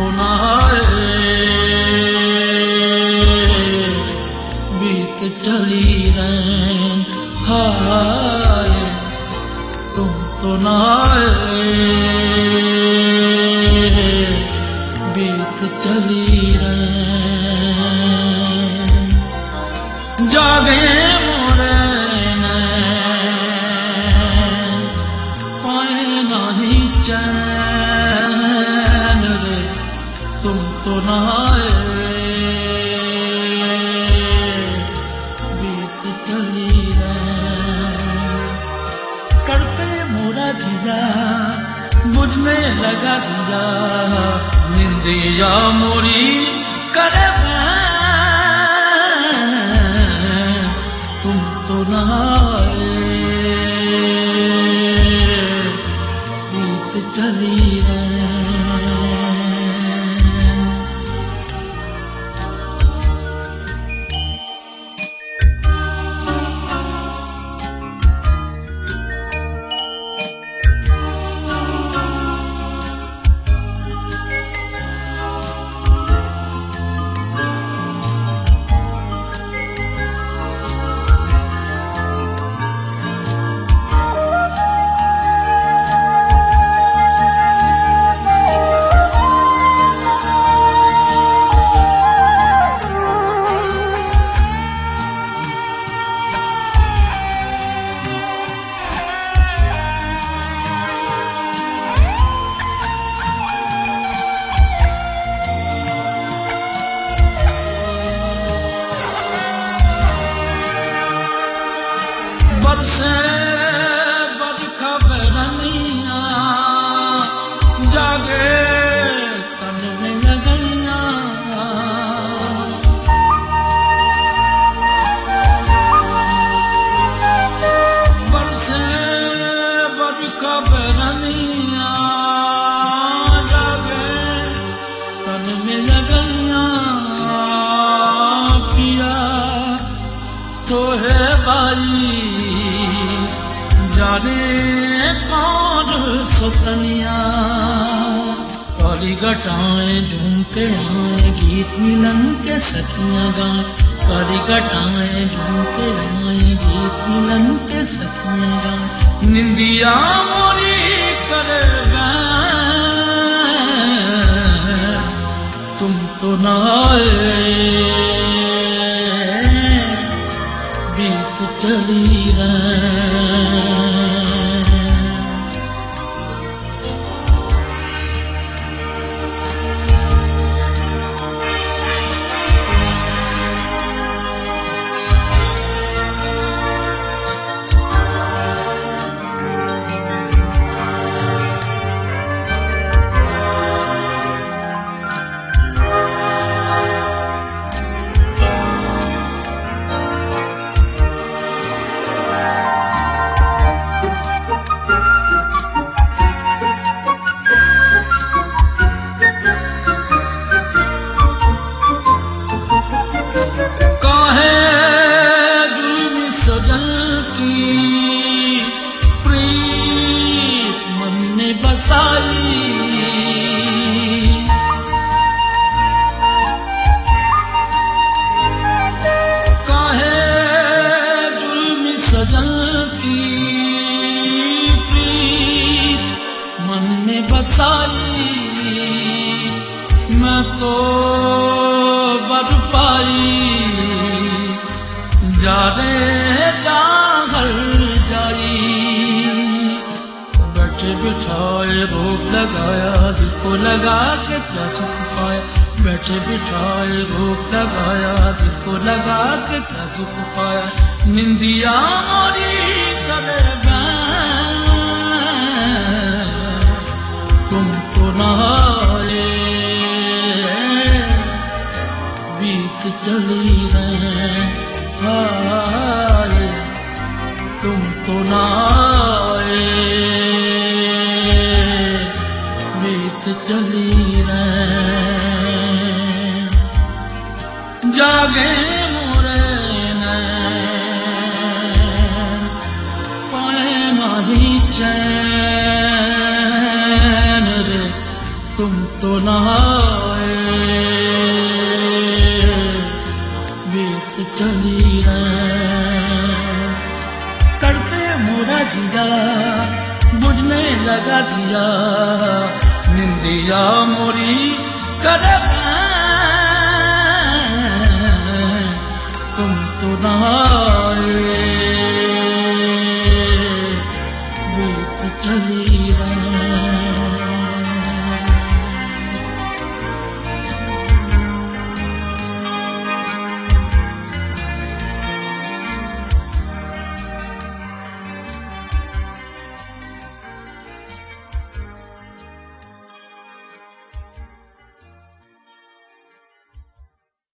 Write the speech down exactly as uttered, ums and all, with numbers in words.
तो ना आए, बीत चली रैन हाय, तुम तो ना आए, बीत चली रैन। जागे मोरे नैन, पाए नाही चैन रे, तुम तो ना आए, बीत चली रैन। तड़पे मोरा जिया, बुझने लगा दिया, निंदिया मोरी करे बैन, तुम तो ना आए, बीत चली रैन। बरसे बरखा बरनिया, जागे तन में लगनिया, बरसे बरखा बरनिया, जागे तन में लगनिया, पिया तो है बाई जाने कौन सुतनिया। काली घटाएं झूमके आए, गीत मिलन के सखियां गाएं, काली घटाएं झूमके आए, गीत मिलन के सखियां गाएं, निंदिया मोरी करे बैन, तुम तो ना आए, बीत चली रैन। बसाई काहे जुल्मी सजन की प्रीत मन में बसाई, मैं तो बरपाई जाने जागर जाई, बैठे बिठाए रोक लगाया, दिल को लगा के क्या सुख पाया, बैठे बिठाए रोक लगाया, दिल को लगा के क्या सुख पाया, निंदिया मोरी करे बैन, तुम तो ना आए, बीत चली रैन हाय, तुम तो ना आए, बीत चली रैन। जागे मोरे नैन, पाए नाही चैन रे, तुम तो ना सोने लगा दिया, निंदिया मोरी करे तुम तो ना आए, बीत चली रात।